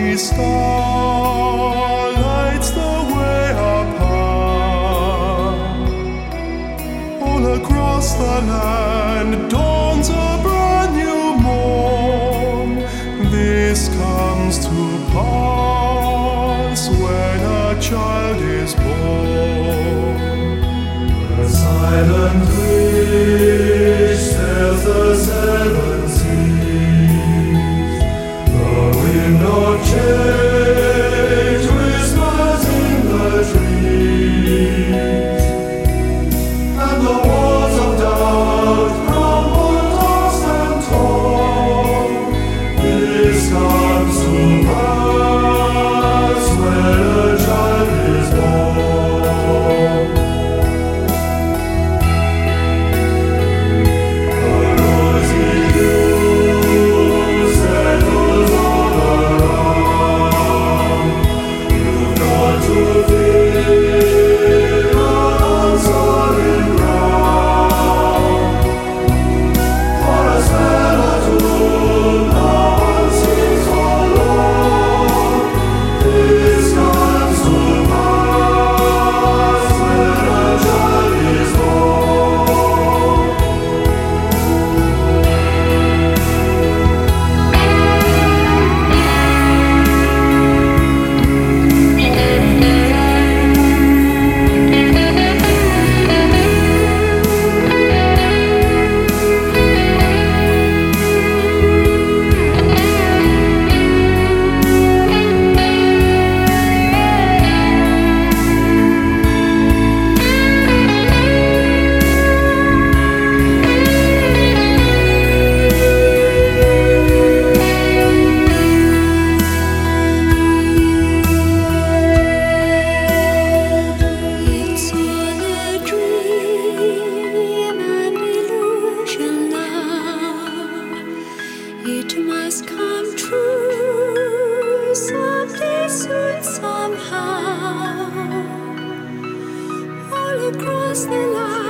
star lights the way up high. All across the land dawns a brand new morn. This comes to pass when a child is born. The silent breeze tells the seven seas. The wind of change whispers in the trees, and the walls of doubt crumble, tossed and torn. This comes to pass when a child is born. The rosy dew settles all around. You've got to feel on solid ground. For a spell or two, no one seems forlorn. This comes to pass when a child is born. It's all a dream and illusion now. It must come true someday, soon, somehow. All across the land.